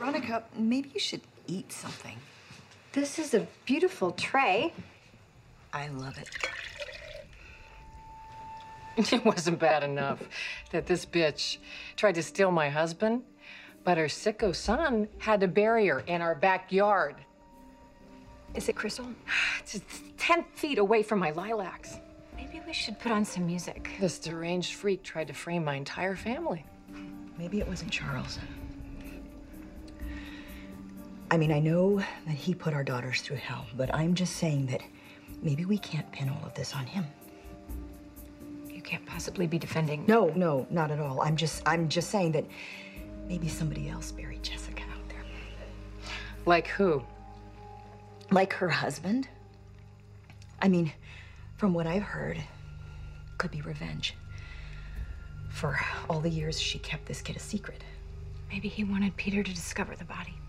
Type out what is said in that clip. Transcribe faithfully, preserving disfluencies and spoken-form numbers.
Veronica, maybe you should eat something. This is a beautiful tray. I love it. It wasn't bad enough that this bitch tried to steal my husband, but her sicko son had to bury her in our backyard. Is it Crystal? It's ten feet away from my lilacs. Maybe we should put on some music. This deranged freak tried to frame my entire family. Maybe it wasn't Charles. I mean, I know that he put our daughters through hell, but I'm just saying that maybe we can't pin all of this on him. You can't possibly be defending... No, no, not at all. I'm just, I'm just saying that maybe somebody else buried Jessica out there. Like who? Like her husband. I mean, from what I've heard, could be revenge for all the years she kept this kid a secret. Maybe he wanted Peter to discover the body.